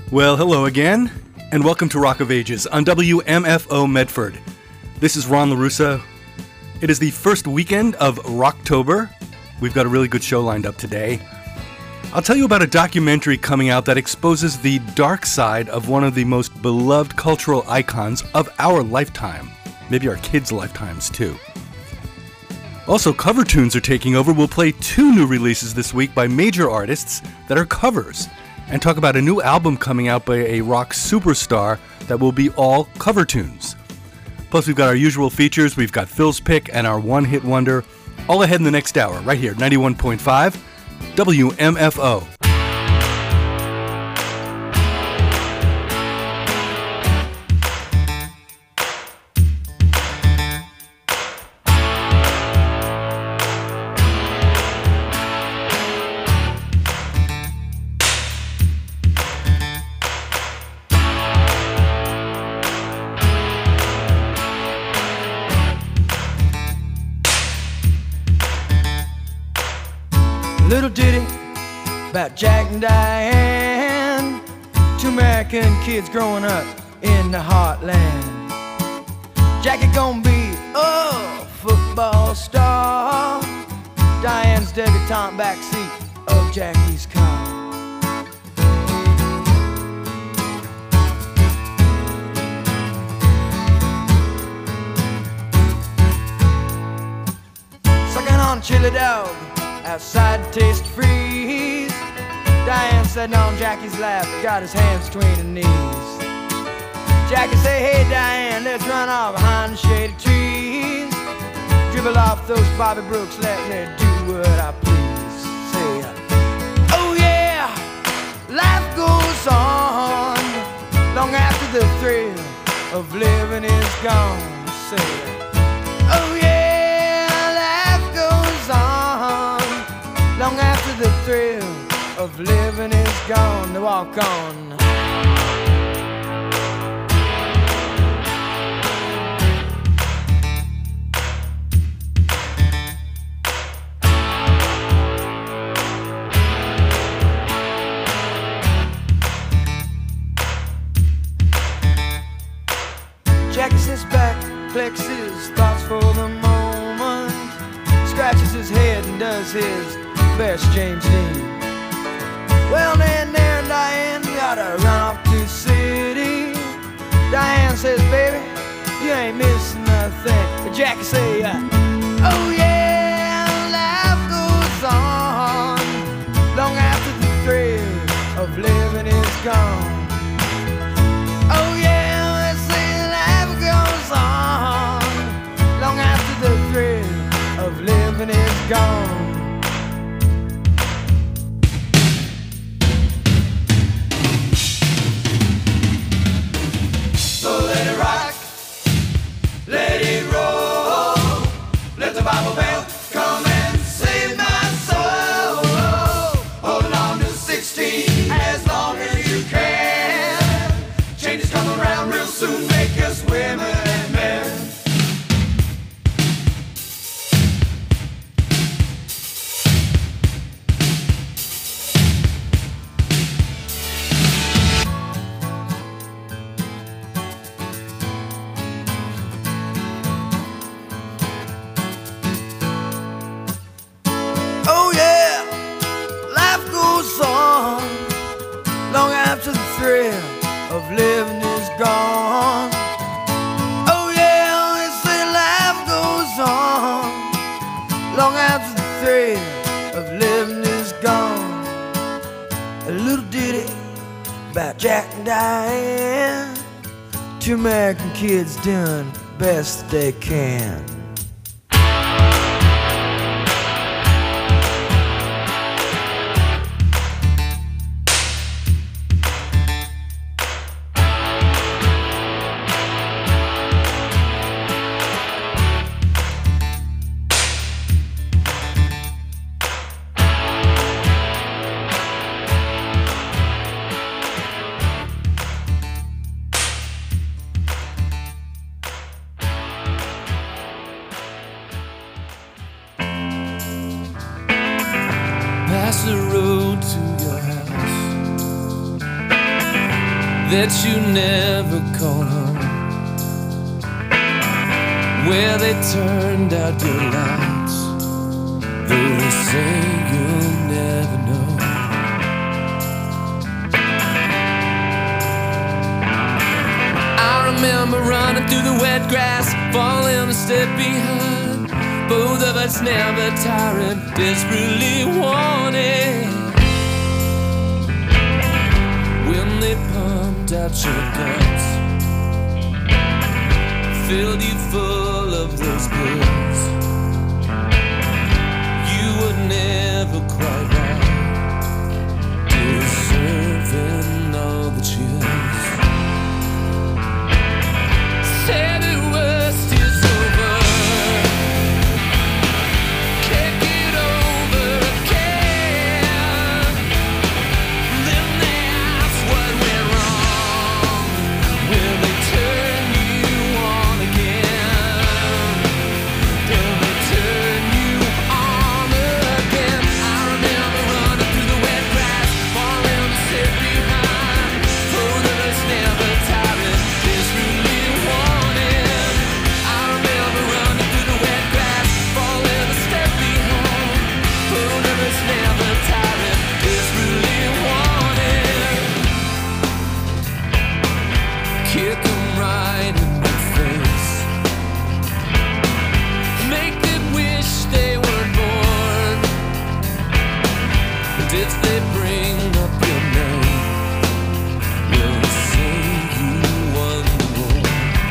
Well, hello again, and welcome to Rock of Ages on WMFO Medford. This is Ron LaRussa. It is the first weekend of Rocktober. We've got a really good show lined up today. I'll tell you about a documentary coming out that exposes the dark side of one of the most beloved cultural icons of our lifetime. Maybe our kids' lifetimes, too. Also, cover tunes are taking over. We'll play 2 new releases this week by major artists that are covers, and talk about a new album coming out by a rock superstar that will be all cover tunes. Plus, we've got our usual features. We've got Phil's Pick and our one-hit wonder, all ahead in the next hour, right here, 91.5 WMFO. Little ditty about Jack and Diane, 2 American kids growing up in the heartland. Jackie gonna be a football star, Diane's debutante backseat of Jackie's car. Sucking on chili dog outside Taste Freeze, Diane sitting on Jackie's lap, got his hands between her knees. Jackie say, hey Diane, let's run off behind the shady trees, dribble off those Bobby Brooks, let me do what I please. Say, oh yeah, life goes on long after the thrill of living is gone. Say, oh yeah, long after the thrill of living is gone, to walk on. Jackie sits back, collects his thoughts for the moment, scratches his head and does his best James Dean. Well, then there, Diane, gotta run off to the city. Diane says, baby, you ain't missing nothing. But Jackie say, oh yeah, life goes on long after the thrill of living is gone. Oh yeah, they say life goes on long after the thrill of living is gone. Bible Belt, come and save my soul. Holding on to 16 as long as you can. Changes come around real soon, make us women and men. Of living is gone. Oh yeah, they say life goes on long after the thrill of living is gone. A little ditty about Jack and Diane, 2 American kids doing the best they can. that you never call home, where they turned out your lights, though they say you'll never know. I remember running through the wet grass, falling a step behind, both of us never tiring, desperately wanting. When they pumped out your guts, filled you full of those pills, you were never quite right, deserving all the chills. Said the worst is over, can't get over again. Then they ask what went wrong, will they turn you on again? Will they turn you on again? I remember running through the wet grass, falling to sit behind, both of us never tired, desperately wanting. I remember running through the wet grass, falling a step behind, both of us never tired, desperately wanting. Kick 'em right in the face, make them wish they weren't born, and if they bring up your name, will say you won the war.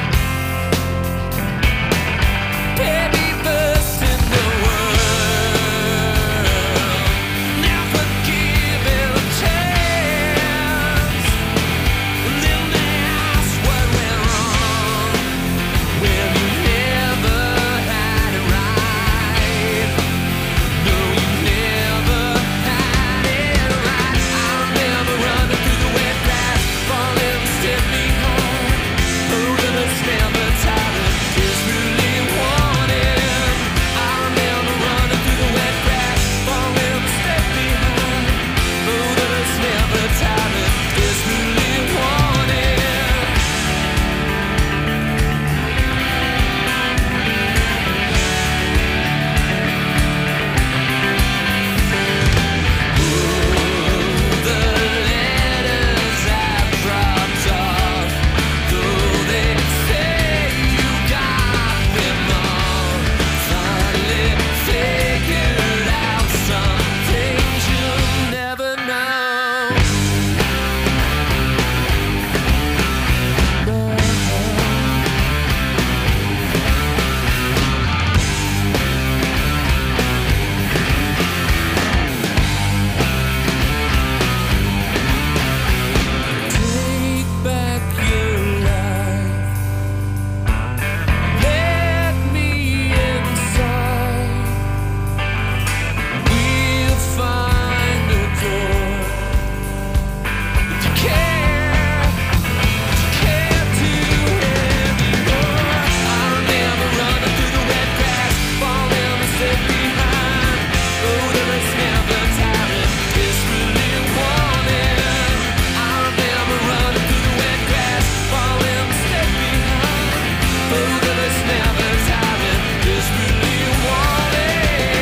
Baby burst in the world, never given a chance. And then they ask what went wrong, well you never had it right. No, you never had it right. I remember running through the wet grass, falling a step behind, both of us never tired, desperately wanting. I remember running through the wet grass, falling a step behind, both of us never tired, desperately wanting. The letters have dropped off, though they say you got them all. Finally figured out some things you'll never know. Take back your life, let me inside. We'll find a door. If you care to anymore. I remember running through the wet grass, falling a step behind, both of us never tired, desperately wanting. I remember running through the wet grass, falling a step behind, both of us never tired, desperately wanting.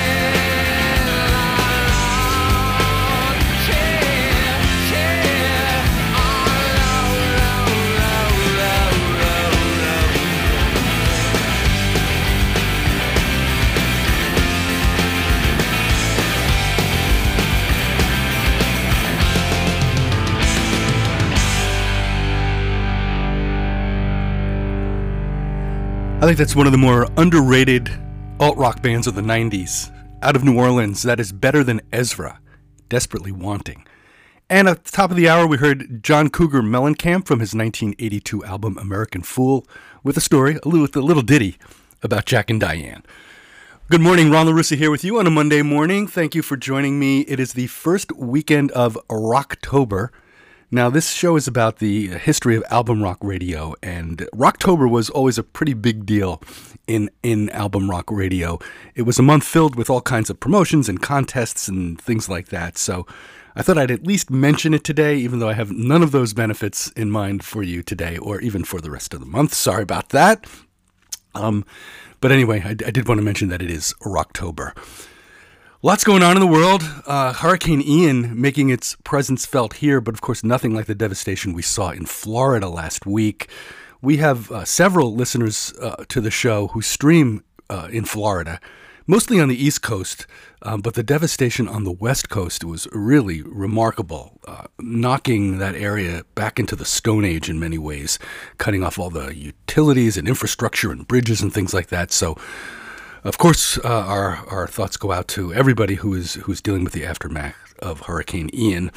I think that's one of the more underrated alt-rock bands of the 90s. Out of New Orleans, that is Better Than Ezra, Desperately Wanting. And at the top of the hour, we heard John Cougar Mellencamp from his 1982 album American Fool with a story, with a little ditty about Jack and Diane. Good morning, Ron LaRussa here with you on a Monday morning. Thank you for joining me. It is the first weekend of Rocktober. Now, this show is about the history of album rock radio, and Rocktober was always a pretty big deal in album rock radio. It was a month filled with all kinds of promotions and contests and things like that, so I thought I'd at least mention it today, even though I have none of those benefits in mind for you today, or even for the rest of the month. Sorry about that. But anyway, I did want to mention that it is Rocktober. Lots going on in the world. Hurricane Ian making its presence felt here, but of course nothing like the devastation we saw in Florida last week. We have several listeners to the show who stream in Florida, mostly on the East Coast, but the devastation on the West Coast was really remarkable, knocking that area back into the Stone Age in many ways, cutting off all the utilities and infrastructure and bridges and things like that. So, of course, our thoughts go out to everybody who's dealing with the aftermath of Hurricane Ian.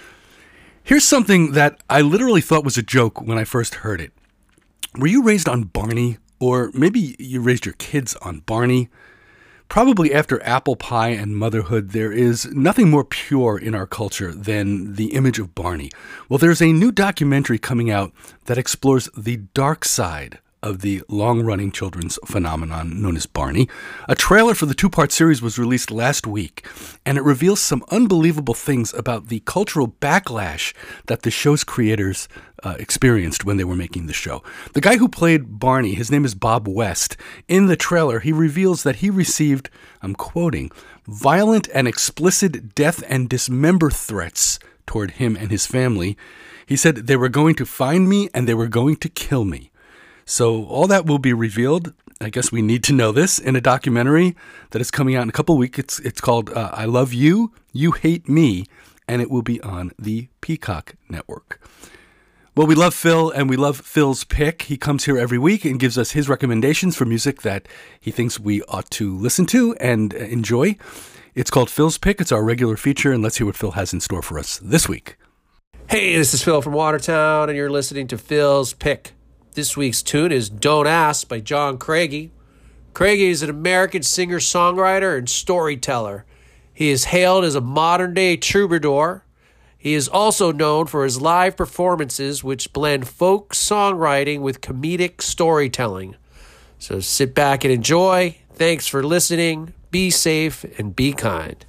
Here's something that I literally thought was a joke when I first heard it. Were you raised on Barney? Or maybe you raised your kids on Barney? Probably after apple pie and motherhood, there is nothing more pure in our culture than the image of Barney. Well, there's a new documentary coming out that explores the dark side of the long-running children's phenomenon known as Barney. A trailer for the two-part series was released last week, and it reveals some unbelievable things about the cultural backlash that the show's creators experienced when they were making the show. The guy who played Barney, his name is Bob West. In the trailer, he reveals that he received, I'm quoting, violent and explicit death and dismember threats toward him and his family. He said they were going to find me and they were going to kill me. So all that will be revealed. I guess we need to know this in a documentary that is coming out in a couple of weeks. It's called I Love You, You Hate Me, and it will be on the Peacock Network. Well, we love Phil, and we love Phil's pick. He comes here every week and gives us his recommendations for music that he thinks we ought to listen to and enjoy. It's called Phil's Pick. It's our regular feature, and let's hear what Phil has in store for us this week. Hey, this is Phil from Watertown, and you're listening to Phil's Pick. This week's tune is Don't Ask by John Craigie. Craigie is an American singer-songwriter and storyteller. He is hailed as a modern-day troubadour. He is also known for his live performances, which blend folk songwriting with comedic storytelling. So sit back and enjoy. Thanks for listening. Be safe and be kind.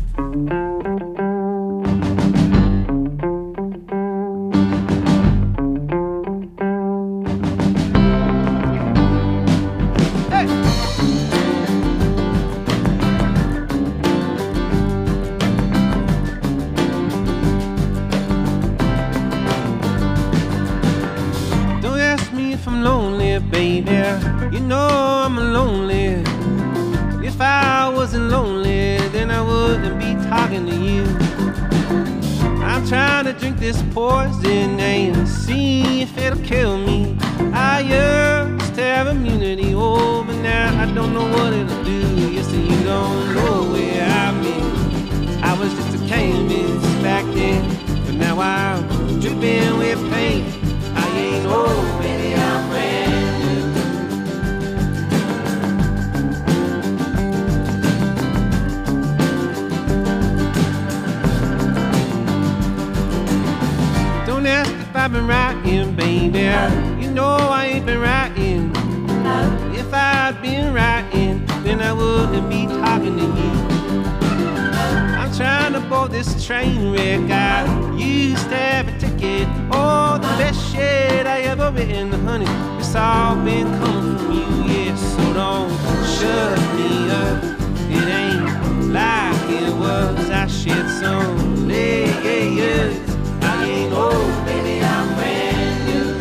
You know I'm lonely. If I wasn't lonely, then I wouldn't be talking to you. I'm trying to drink this poison and see if it'll kill me. I used to have immunity, oh, but now I don't know what it'll do. You see, you don't know where I've been. I was just a canvas back then, but now I'm dripping with pain. I ain't old, baby, I'm brand new. Don't ask if I've been writing, baby. You know I ain't been writing. If I'd been writing, then I wouldn't be talking to you. I'm trying to board this train wreck. I used to have a ticket. Oh, the best shit I ever written, honey. It's all been coming from you, yeah. So don't shut me up. It ain't like it was. I shed some layers. I ain't old, baby, I'm brand new.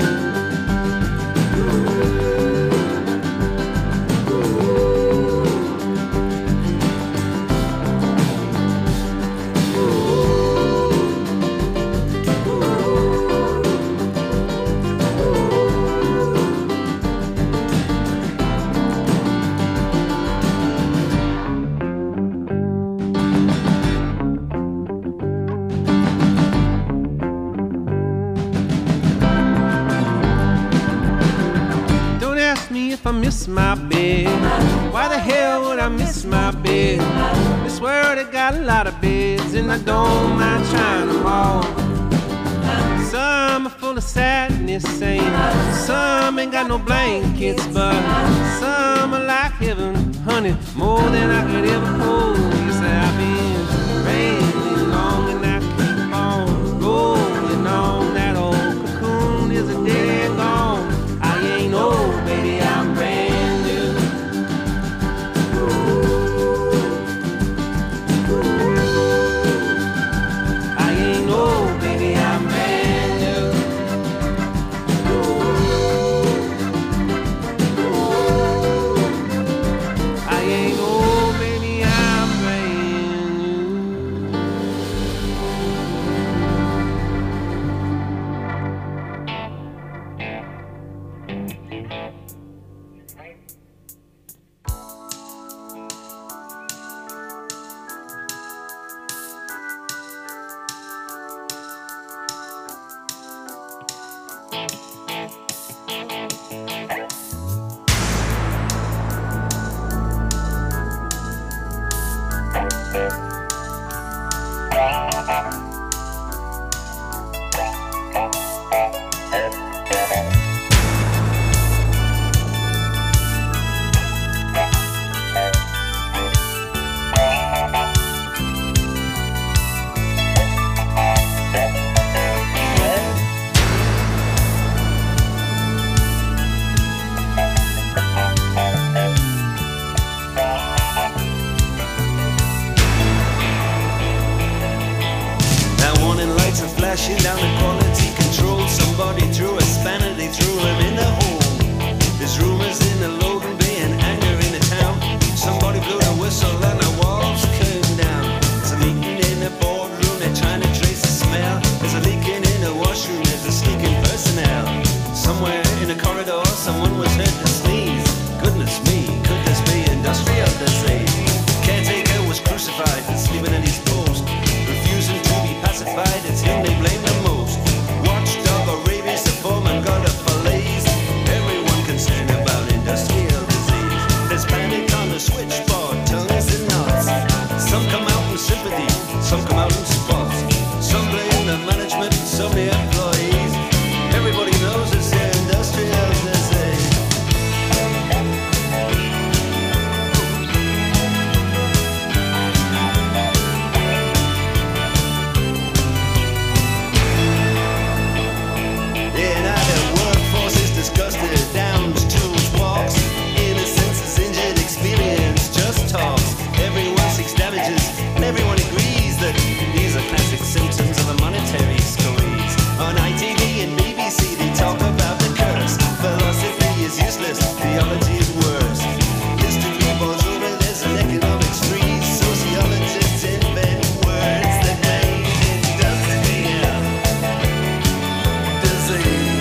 If I miss my bed, why the hell would I miss my bed? This world, it got a lot of beds, and I don't mind trying them all. Some are full of sadness, saying some ain't got no blankets, but some are like heaven, honey, more than I could ever hold. You say I've been raining long and I keep on rolling on. That old cocoon is a dead gone. I ain't old, baby, I'm brand new. I ain't old, baby, I'm brand new. I ain't old, baby, I'm brand new. Now warning lights are flashing down the quality control. Somebody threw a spanner, they threw him in the hole. There's rumors in the loading bay and anger in the town. Somebody blew the whistle and the walls came down. There's a meeting in the boardroom, they're trying to trace the smell. There's a leaking in the washroom, there's a sneaking personnel. Somewhere in the corridor, someone was heard to sneeze. Goodness me, could this be industrial disease? Caretaker was crucified for sleeping in his post, refusing to be pacified. It's him they blame the most. Watchdog or rabies, the foreman got a fillets. Everyone concerned about industrial disease. There's panic on the switchboard, tongues and knots. Some come out in sympathy, some come out in spots. Some blame the management, some the employees. Everybody knows it's the industrial disease. Yeah, now the workforce is disgusted. Downs, tools, walks. Innocence is injured, experience just talks. Everyone seeks damages, and everyone agrees that these are classic symptoms of a monetary squeeze. On ITV and BBC they talk about the curse. Philosophy is useless, theology is worse. History falls over, there's an economics freeze. Sociologists invent words that name industrial disease.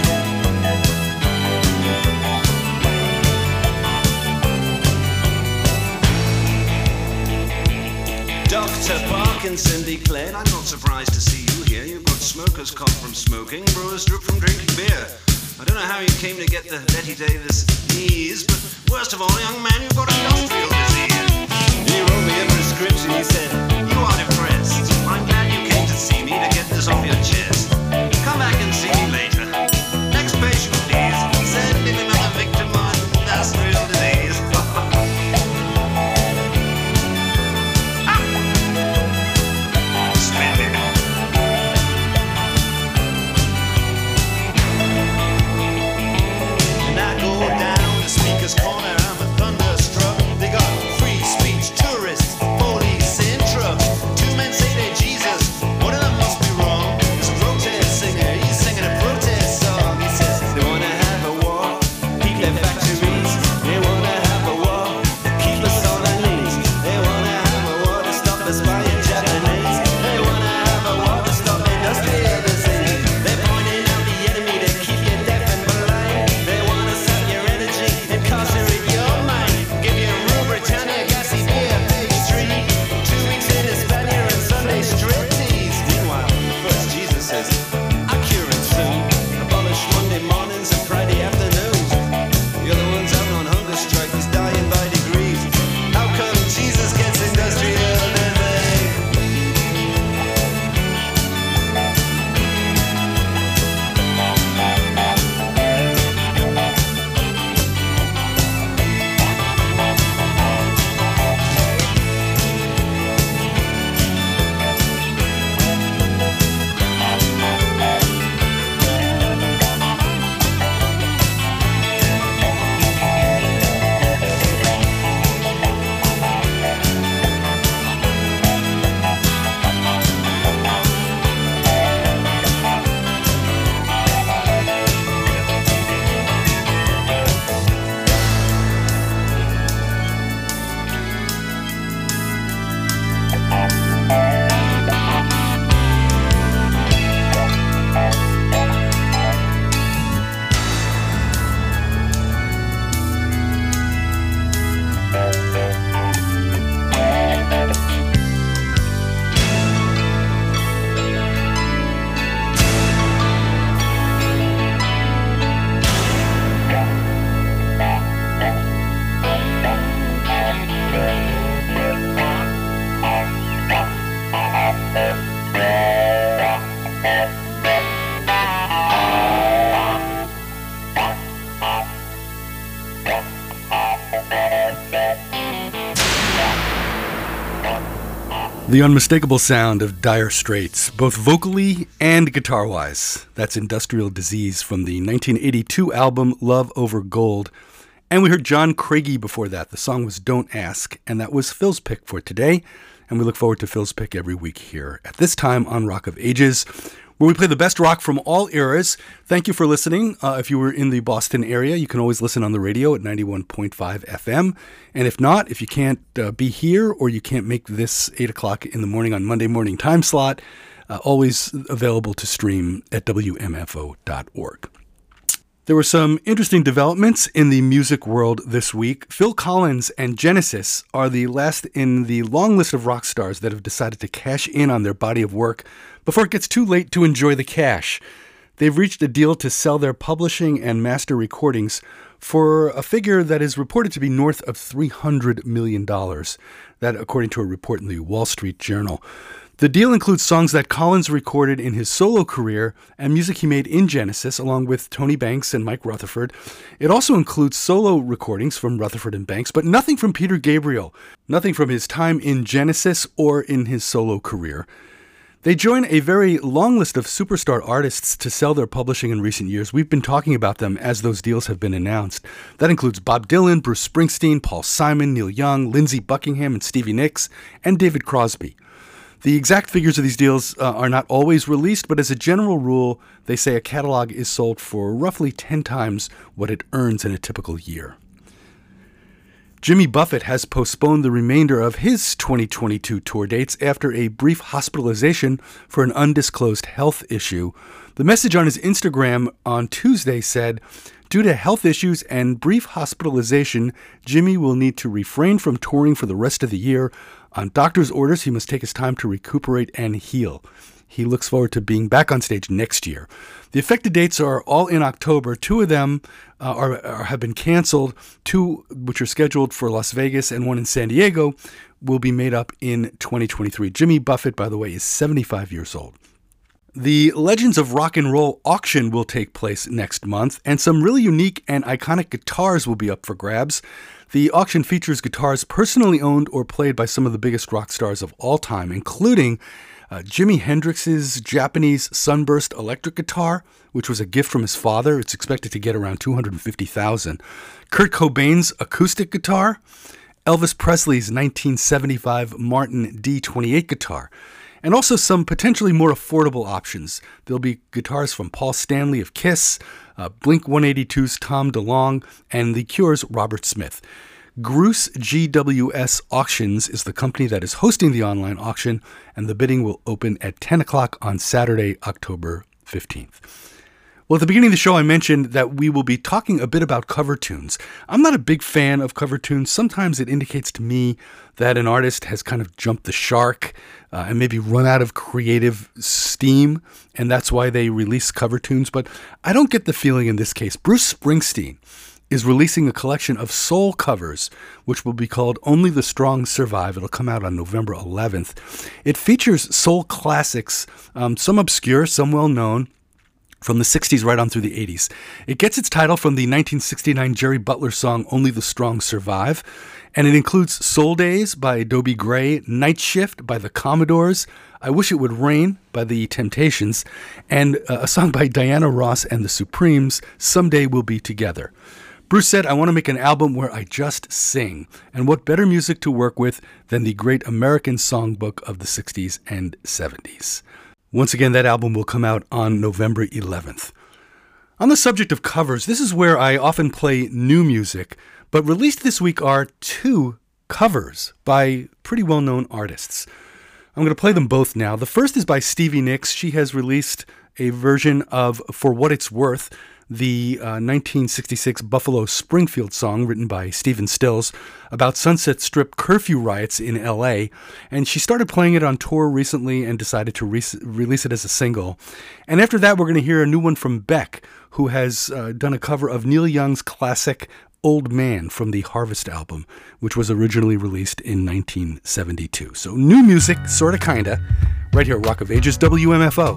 Dr. Parkinson declared, I'm not surprised to see you here. You've got smoker's cough from smoking, brewer's drip from drinking beer. I don't know how you came to get the Betty Davis knees, but worst of all, young man, you've got industrial disease. He wrote me a prescription, he said, you are depressed. I'm glad you came to see me to get this off your chest. Come back and see me later. Next patient, please. Send him another victim of industrial disease. Splendid. And I go down the speaker's corner, I'm a thunderstruck. They got free speech tourists, police in trucks. The unmistakable sound of Dire Straits, both vocally and guitar-wise. That's Industrial Disease from the 1982 album Love Over Gold. And we heard John Craigie before that. The song was Don't Ask, and that was Phil's pick for today. And we look forward to Phil's pick every week here at this time on Rock of Ages, where we play the best rock from all eras. Thank you for listening. If you were in the Boston area, you can always listen on the radio at 91.5 FM. And if not, if you can't be here or you can't make this 8 o'clock in the morning on Monday morning time slot, always available to stream at WMFO.org. There were some interesting developments in the music world this week. Phil Collins and Genesis are the last in the long list of rock stars that have decided to cash in on their body of work before it gets too late to enjoy the cash. They've reached a deal to sell their publishing and master recordings for a figure that is reported to be north of $300 million. That, according to a report in the Wall Street Journal. The deal includes songs that Collins recorded in his solo career and music he made in Genesis, along with Tony Banks and Mike Rutherford. It also includes solo recordings from Rutherford and Banks, but nothing from Peter Gabriel, nothing from his time in Genesis or in his solo career. They join a very long list of superstar artists to sell their publishing in recent years. We've been talking about them as those deals have been announced. That includes Bob Dylan, Bruce Springsteen, Paul Simon, Neil Young, Lindsey Buckingham and Stevie Nicks, and David Crosby. The exact figures of these deals are not always released, but as a general rule, they say a catalog is sold for roughly 10 times what it earns in a typical year. Jimmy Buffett has postponed the remainder of his 2022 tour dates after a brief hospitalization for an undisclosed health issue. The message on his Instagram on Tuesday said, "Due to health issues and brief hospitalization, Jimmy will need to refrain from touring for the rest of the year. On doctor's orders, he must take his time to recuperate and heal. He looks forward to being back on stage next year." The affected dates are all in October. Two of them have been canceled. Two, which are scheduled for Las Vegas and one in San Diego, will be made up in 2023. Jimmy Buffett, by the way, is 75 years old. The Legends of Rock and Roll auction will take place next month, and some really unique and iconic guitars will be up for grabs. The auction features guitars personally owned or played by some of the biggest rock stars of all time, including Jimi Hendrix's Japanese Sunburst electric guitar, which was a gift from his father. It's expected to get around $250,000. Kurt Cobain's acoustic guitar, Elvis Presley's 1975 Martin D28 guitar, and also some potentially more affordable options. There'll be guitars from Paul Stanley of Kiss, Blink-182's Tom DeLonge, and The Cure's Robert Smith. Gruss GWS Auctions is the company that is hosting the online auction, and the bidding will open at 10 o'clock on Saturday, October 15th. Well, at the beginning of the show, I mentioned that we will be talking a bit about cover tunes. I'm not a big fan of cover tunes. Sometimes it indicates to me that an artist has kind of jumped the shark and maybe run out of creative steam, and that's why they release cover tunes. But I don't get the feeling in this case. Bruce Springsteen is releasing a collection of soul covers, which will be called Only the Strong Survive. It'll come out on November 11th. It features soul classics, some obscure, some well-known, from the 60s right on through the 80s. It gets its title from the 1969 Jerry Butler song Only the Strong Survive, and it includes Soul Days by Dobie Gray, Night Shift by the Commodores, I Wish It Would Rain by the Temptations, and a song by Diana Ross and the Supremes, Someday We'll Be Together. Bruce said, "I want to make an album where I just sing, and what better music to work with than the great American songbook of the 60s and 70s. Once again, that album will come out on November 11th. On the subject of covers, this is where I often play new music, but released this week are two covers by pretty well-known artists. I'm going to play them both now. The first is by Stevie Nicks. She has released a version of For What It's Worth, the 1966 Buffalo Springfield song written by Stephen Stills about Sunset Strip curfew riots in L.A., and she started playing it on tour recently and decided to release it as a single. And after that, we're going to hear a new one from Beck, who has done a cover of Neil Young's classic Old Man from the Harvest album, which was originally released in 1972. So new music, sorta kinda, right here at Rock of Ages WMFO.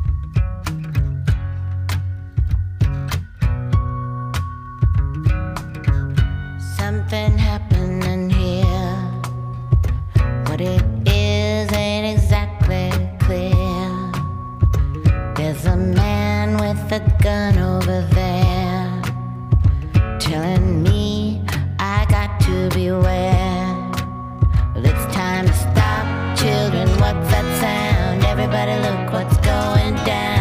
Something happening here. What it is ain't exactly clear. There's a man with a gun over there telling me I got to beware. Well, it's time to stop, children. What's that sound? Everybody look what's going down.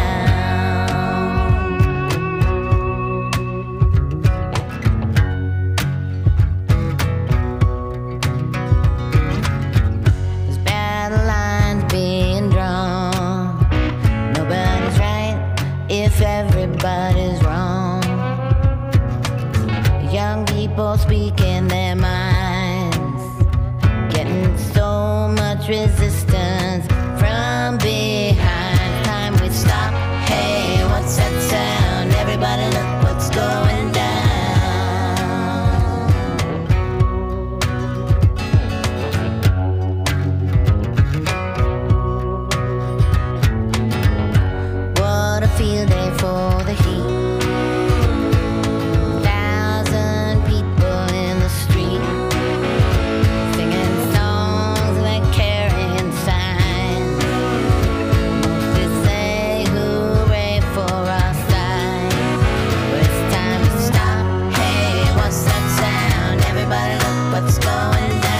There's battle lines being drawn. Nobody's right if everybody's wrong. Young people speaking their minds, getting so much resistance from behind. Time we stop. Hey, what's that sound? Everybody look what's going down. What a field day for the heat. 1,000 people in the street, singing songs and carrying signs. They say hooray for our side. But it's time to stop. Hey, what's that sound? Everybody look what's going down.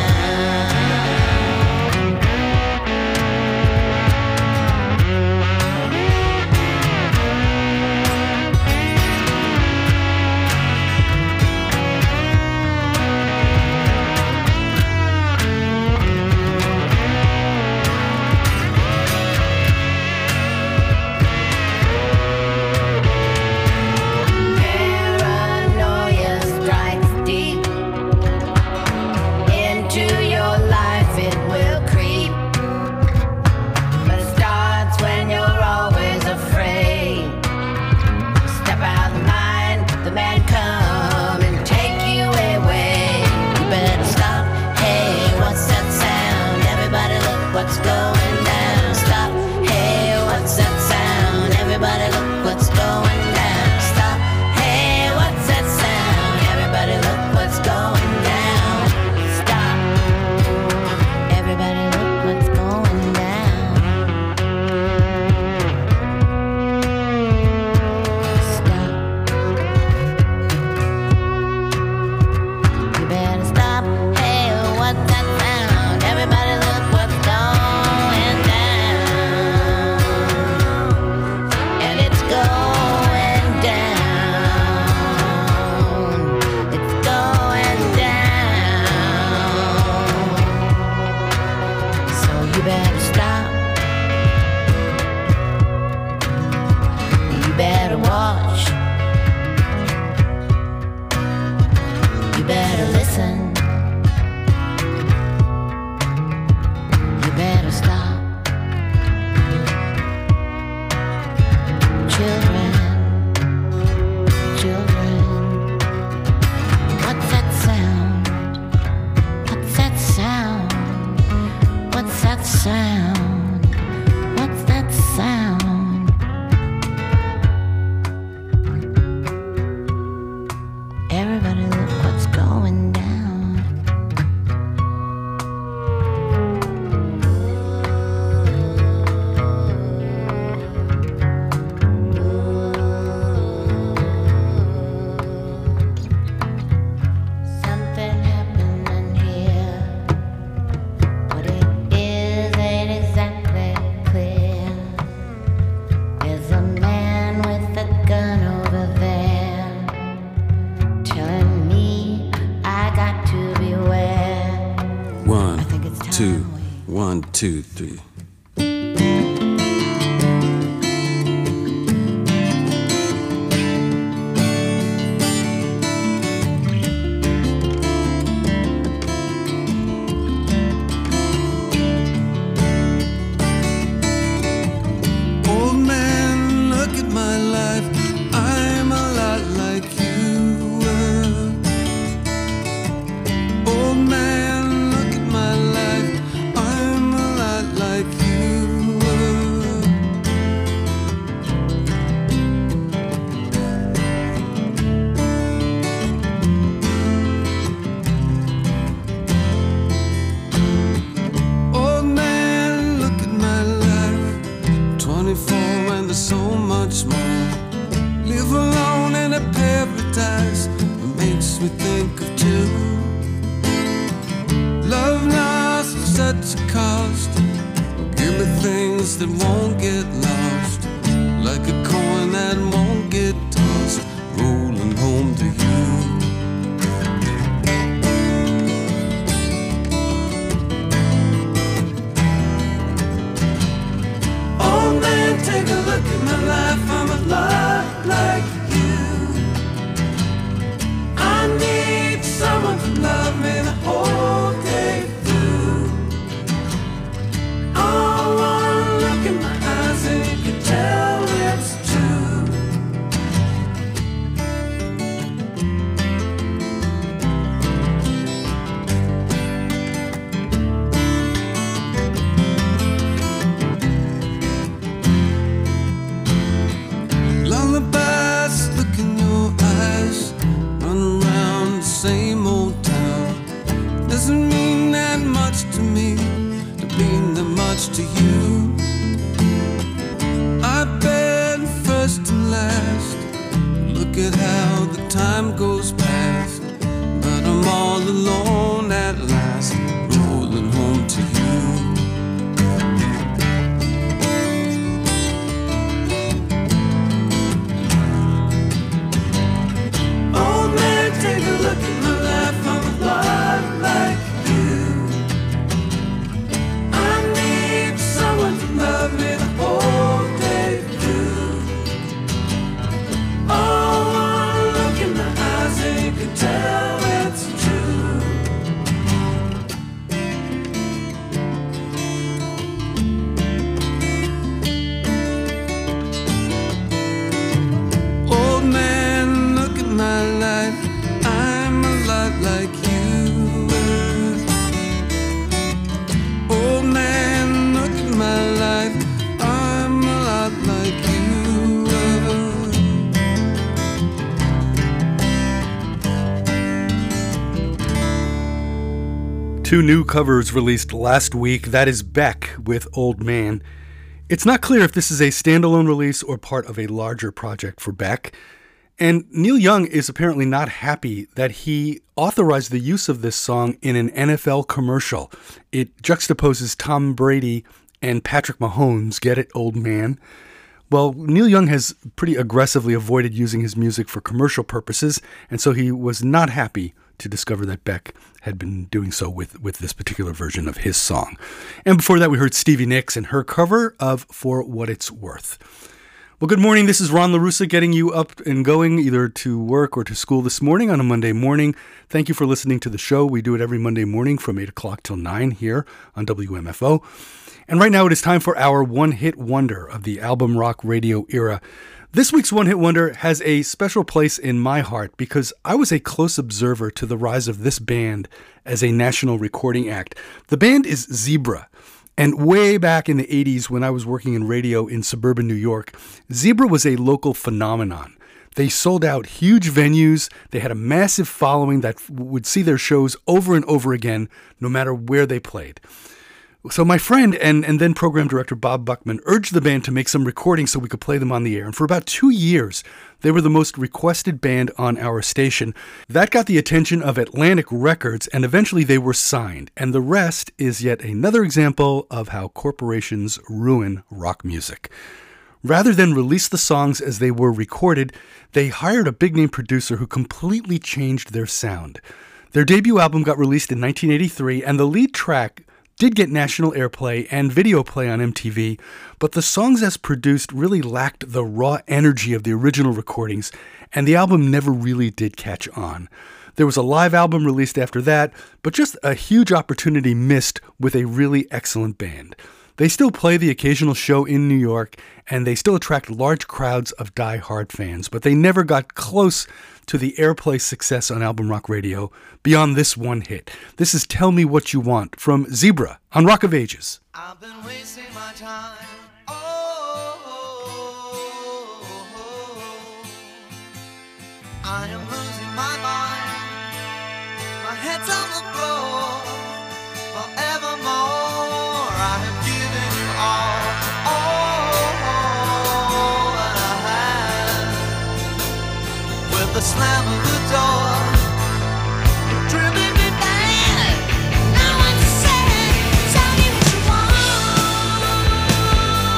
Paranoia strikes deep into your life, it will creep. But it starts when you're always afraid. Step out of line, the man come and take you away. You better stop. Hey, what's that sound? Everybody look what's going down. Stop. Hey, what's that sound? Everybody look what's going down. Stop. Hey, what's that sound? Everybody look what's going down. Stop. Everybody look what's going down. Stop. You better stop. Hey, what's that sound? Everybody look what's going down. And it's going down. It's going down. So you better stop. You better watch. You better listen. You better stop. Children, children, what's that sound? What's that sound? What's that sound? What's that sound? Everybody look what's going down. Something happening here. What it is ain't exactly clear. There's a man with a gun over there telling me I got to beware. One, I think it's time two, we- 1, 2, 3. Old man, look at my life. I'm a lot like you were. Old man, look at my life. I'm a lot like you. place that won't get lost, like a coin that won't get tossed, rolling home to you. Oh man, take a look at my life, I'm a lot like you. I need someone to love me the whole day through. Oh, one look in my eyes and you can tell it's true. Lullabies, look in your eyes, run around the same old town. Doesn't mean that much to me, don't mean that much to you. I've been first and last, look at how the time goes past, but I'm all alone at last, rolling home to you. Oh man, take a look at my life, I'm a lot like you. I need someone to love me the whole day through. Oh, one look in my eyes and you can tell it's true. Old man, look at my life, I'm a lot like you. Old man, look at my life, I'm a lot like you. Two new covers released last week. That is Beck with Old Man. It's not clear if this is a standalone release or part of a larger project for Beck. And Neil Young is apparently not happy that he authorized the use of this song in an NFL commercial. It juxtaposes Tom Brady and Patrick Mahomes. Get it, old man? Well, Neil Young has pretty aggressively avoided using his music for commercial purposes, and so he was not happy to discover that Beck had been doing so with this particular version of his song. And before that, we heard Stevie Nicks and her cover of For What It's Worth. Well, good morning. This is Ron LaRussa getting you up and going either to work or to school this morning on a Monday morning. Thank you for listening to the show. We do it every Monday morning from 8 o'clock till 9 here on WMFO. And right now it is time for our one-hit wonder of the album rock radio era. This week's one-hit wonder has a special place in my heart because I was a close observer to the rise of this band as a national recording act. The band is Zebra. And way back in the 80s when I was working in radio in suburban New York, Zebra was a local phenomenon. They sold out huge venues. They had a massive following that would see their shows over and over again, no matter where they played. So my friend and then program director Bob Buckman urged the band to make some recordings so we could play them on the air. And for about 2 years, they were the most requested band on our station. That got the attention of Atlantic Records, and eventually they were signed. And the rest is yet another example of how corporations ruin rock music. Rather than release the songs as they were recorded, they hired a big-name producer who completely changed their sound. Their debut album got released in 1983, and the lead track did get national airplay and video play on MTV, but the songs as produced really lacked the raw energy of the original recordings, and the album never really did catch on. There was a live album released after that, but just a huge opportunity missed with a really excellent band. They still play the occasional show in New York, and they still attract large crowds of die-hard fans, but they never got close to the airplay success on album rock radio beyond this one hit. This is Tell Me What You Want from Zebra on Rock of Ages. I've been wasting my time. I am losing my mind. My head's on the floor. Forevermore, I have given you all that I have. With the slam of the door, you're driven me mad. Now what to say? Tell me what you want.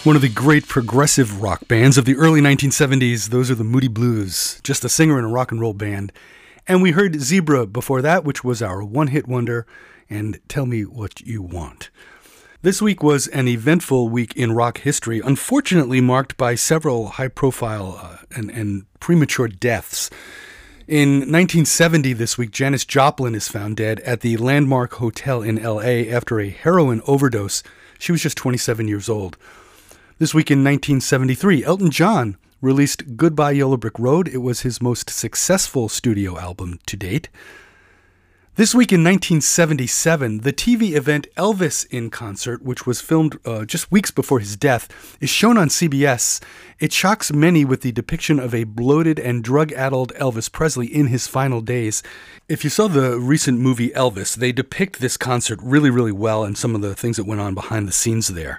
One of the great progressive rock bands of the early 1970s, those are the Moody Blues, just a singer in a rock and roll band. And we heard Zebra before that, which was our one-hit wonder, and Tell Me What You Want. This week was an eventful week in rock history, unfortunately marked by several high-profile and premature deaths. In 1970 this week, Janis Joplin is found dead at the Landmark Hotel in L.A. after a heroin overdose. She was just 27 years old. This week in 1973, Elton John released Goodbye Yellow Brick Road. It was his most successful studio album to date. This week in 1977, the TV event Elvis in Concert, which was filmed just weeks before his death, is shown on CBS. It shocks many with the depiction of a bloated and drug-addled Elvis Presley in his final days. If you saw the recent movie Elvis, they depict this concert really, really well and some of the things that went on behind the scenes there.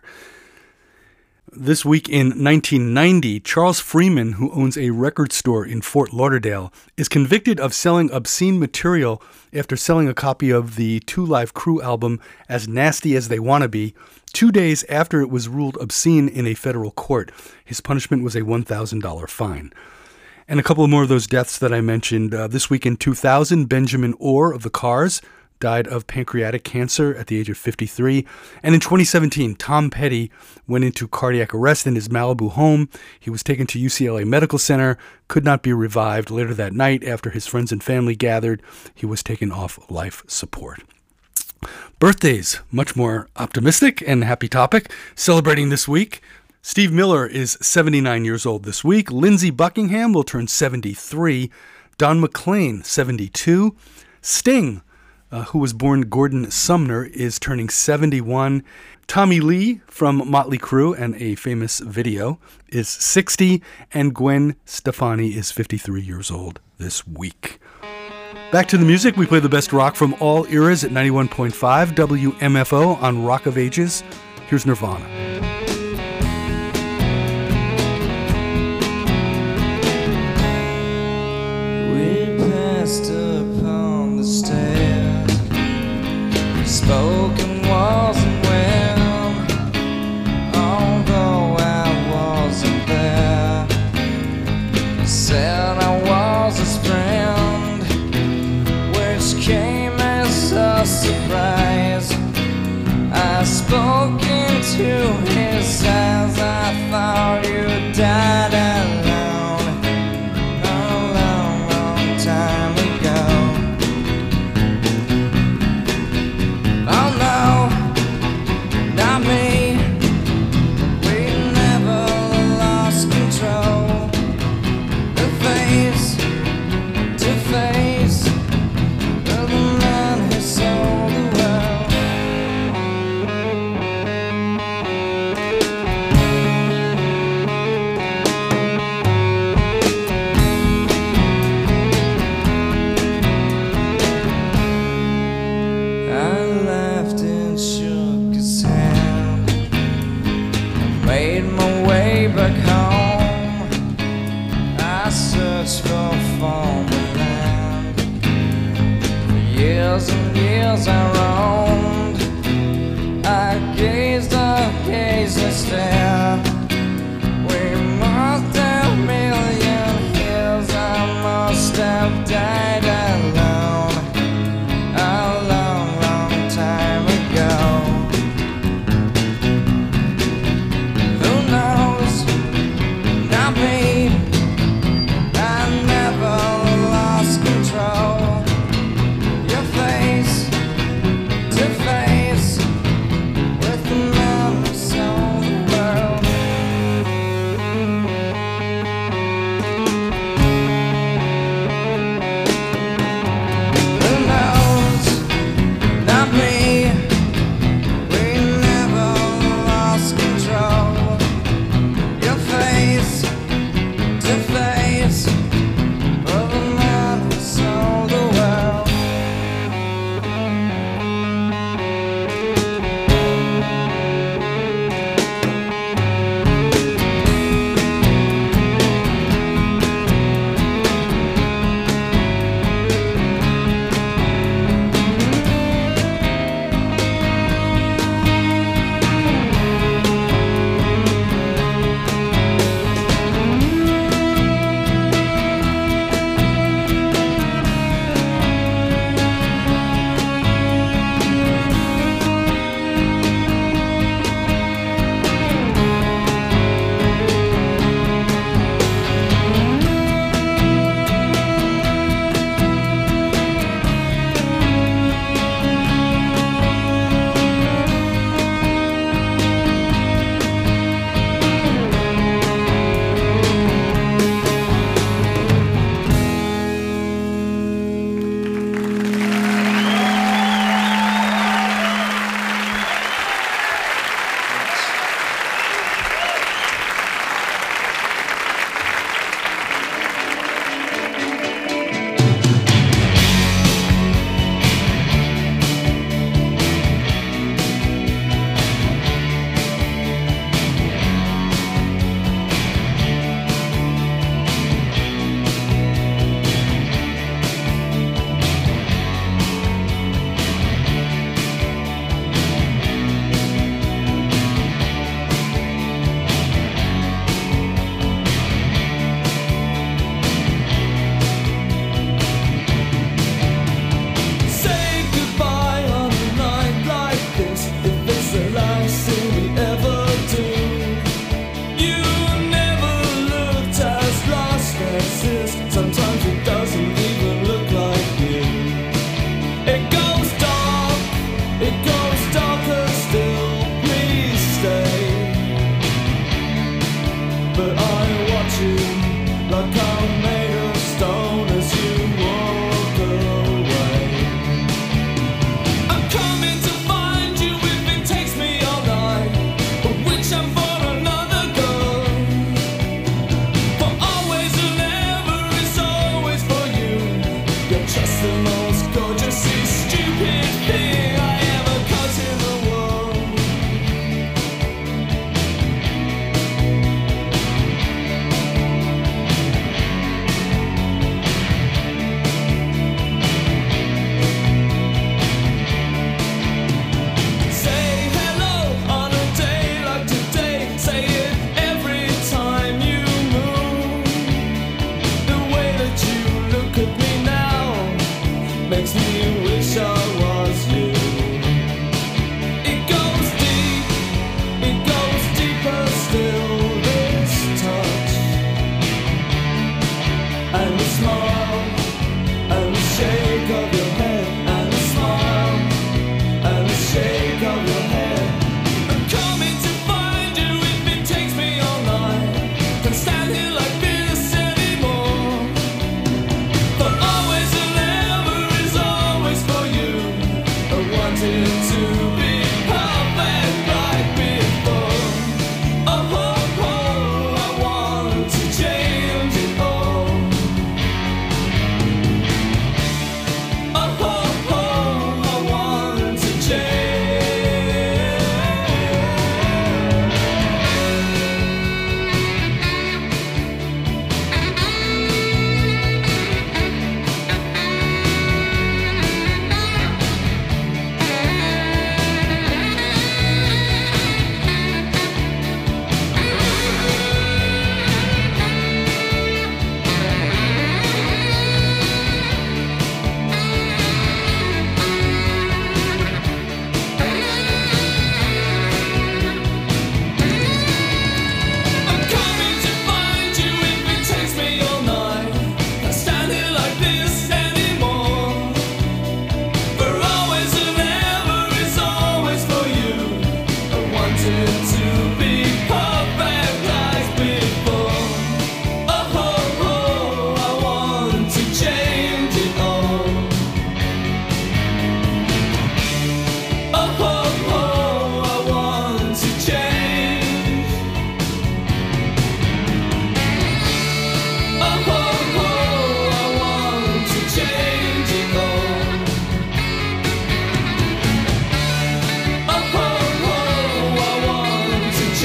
This week in 1990, Charles Freeman, who owns a record store in Fort Lauderdale, is convicted of selling obscene material after selling a copy of the Two Live Crew album As Nasty As They Wanna Be 2 days after it was ruled obscene in a federal court. His punishment was a $1,000 fine. And a couple more of those deaths that I mentioned. This week in 2000, Benjamin Orr of the Cars died of pancreatic cancer at the age of 53. And in 2017, Tom Petty went into cardiac arrest in his Malibu home. He was taken to UCLA Medical Center, could not be revived. Later that night, after his friends and family gathered, he was taken off life support. Birthdays, much more optimistic and happy topic. Celebrating this week, Steve Miller is 79 years old this week. Lindsey Buckingham will turn 73. Don McLean, 72. Sting, who was born Gordon Sumner, is turning 71. Tommy Lee from Motley Crue and a famous video is 60. And Gwen Stefani is 53 years old this week. Back to the music. We play the best rock from all eras at 91.5 WMFO on Rock of Ages. Here's Nirvana. We passed upon the stairs, spoken walls and when, although I wasn't there, he said I was his friend, which came as a surprise. I spoke into his eyes, I thought you died alone a long, long time ago. Oh no, not me. We never lost control. The face to face of the man who sold the world. I laughed and shook his hand, I made my way back home. I searched for former land. For years and years I roamed. I gazed and stared. We must have million years. I must have died alone a long, long time ago. Who knows? Not me. I never lost control. Your face to face with the man who sold the world. makes me wish I was you. It goes deep, it goes deeper still, this touch. And the smile, and the shake of your head, and the smile, and the shake of your head. I'm coming to find you if it takes me all night. Can't stand here like this anymore. For always and ever is always for you. I wanted to be perfect like before. Oh, oh, oh, I want to change it all. Oh, oh, oh, I want to change. I'm coming to find you if it takes me all night. Can't stand here like this anymore. For always and ever is always for you. I wanted to be perfect like before. Oh, oh, oh, I want to change it all. Oh, oh, oh, I want to change. Oh, oh, oh, I want to change it all. Oh, oh, oh, I want to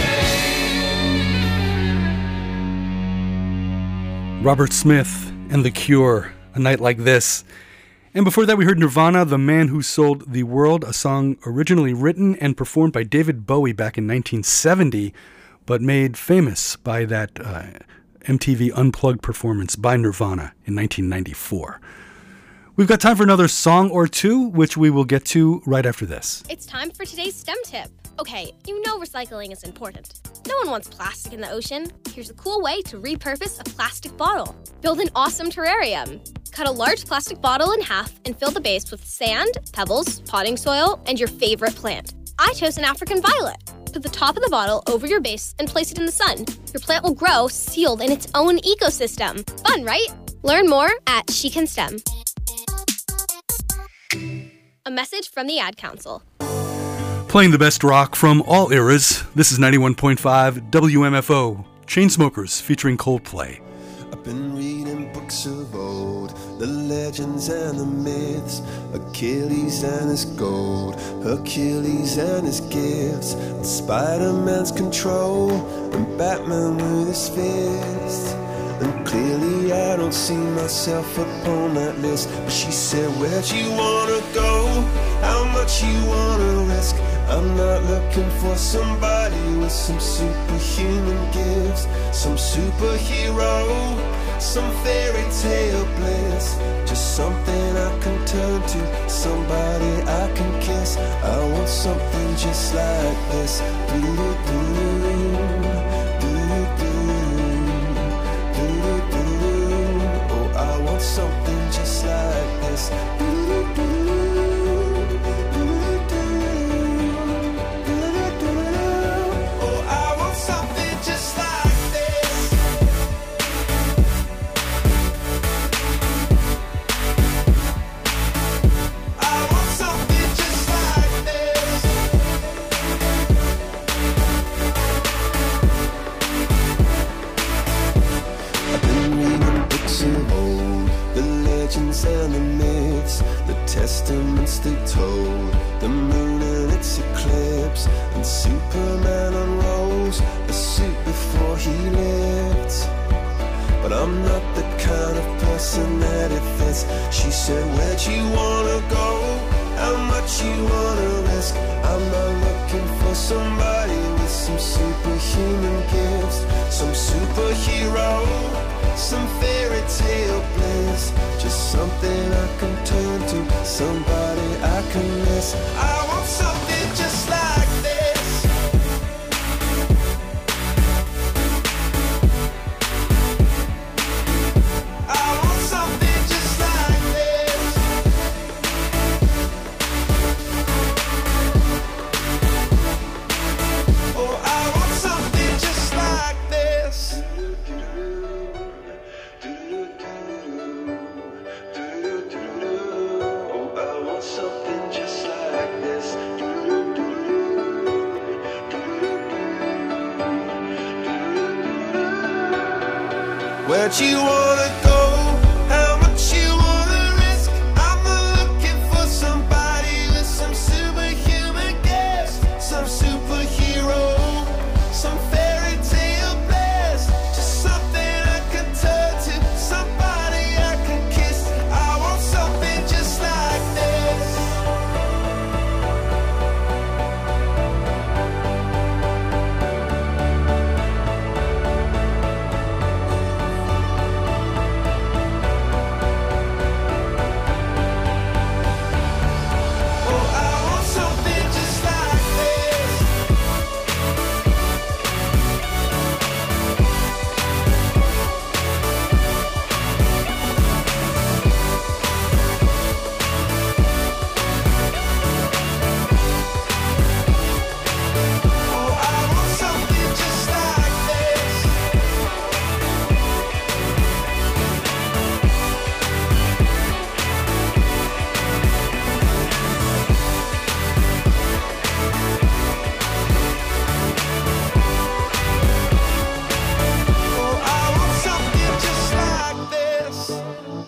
change. Robert Smith and The Cure, A Night Like This. And before that, we heard Nirvana, The Man Who Sold the World, a song originally written and performed by David Bowie back in 1970, but made famous by that MTV Unplugged performance by Nirvana in 1994. We've got time for another song or two, which we will get to right after this. It's time for today's STEM tip. Okay, you know recycling is important. No one wants plastic in the ocean. Here's a cool way to repurpose a plastic bottle. Build an awesome terrarium. Cut a large plastic bottle in half and fill the base with sand, pebbles, potting soil, and your favorite plant. I chose an African violet. Put the top of the bottle over your base and place it in the sun. Your plant will grow sealed in its own ecosystem. Fun, right? Learn more at She Can STEM. A message from the Ad Council. Playing the best rock from all eras, this is 91.5 WMFO, Chainsmokers featuring Coldplay. I've been reading books of old, the legends and the myths, Achilles and his gold, Hercules and his gifts, and Spider-Man's control, and Batman with his fist. And clearly I don't see myself upon that list. But she said, where'd you wanna go? How much you wanna risk? I'm not looking for somebody with some superhuman gifts, some superhero, some fairy tale bliss. Just something I can turn to, somebody I can kiss. I want something just like this. Oh, I want something just like this. Oh, I want something just like this. I want something just like this. I've been reading books of old, the legends and the myths, the testaments they told, the moon and its eclipse, and Superman unrolls a suit before he lived. But I'm not the kind of person that it fits. She said, where'd you wanna go? How much you wanna risk? I'm not looking for somebody with some superhuman gifts, some superhero, some fairy tale bliss. Just something I can turn to, somebody I can miss. I want something just like this. I want something just like this. Oh, I want something just like this. Oh, I want something just like this. Where'd you wanna go? How much you wanna risk? I'm looking for somebody with some superhuman gifts, some superhero, some fairy tale bliss, just something I can turn to, somebody I can kiss. I want something just like this. Oh, I want something just like this. Oh, I want something just like this. Oh, I want something just like this.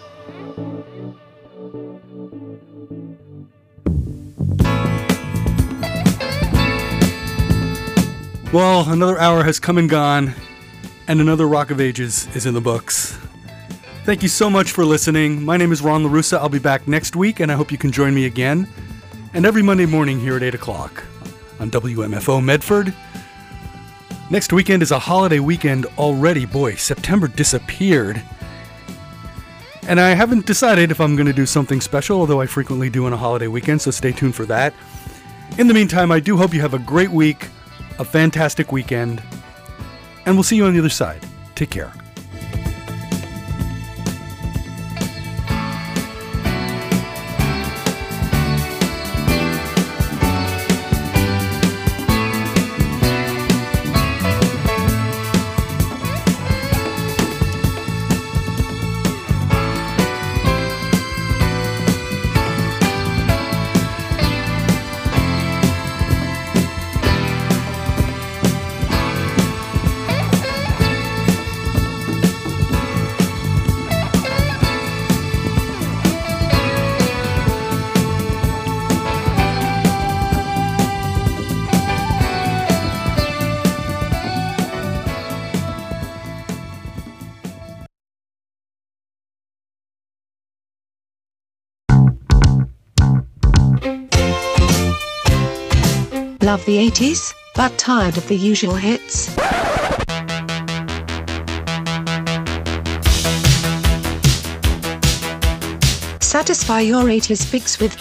Well, another hour has come and gone, and another Rock of Ages is in the books. Thank you so much for listening. My name is Ron LaRussa. I'll be back next week, and I hope you can join me again. And every Monday morning here at 8 o'clock on WMFO Medford. Next weekend is a holiday weekend already. Boy, September disappeared. And I haven't decided if I'm going to do something special, although I frequently do on a holiday weekend, so stay tuned for that. In the meantime, I do hope you have a great week, a fantastic weekend, and we'll see you on the other side. Take care. Love the 80s, but tired of the usual hits? Satisfy your 80s fix with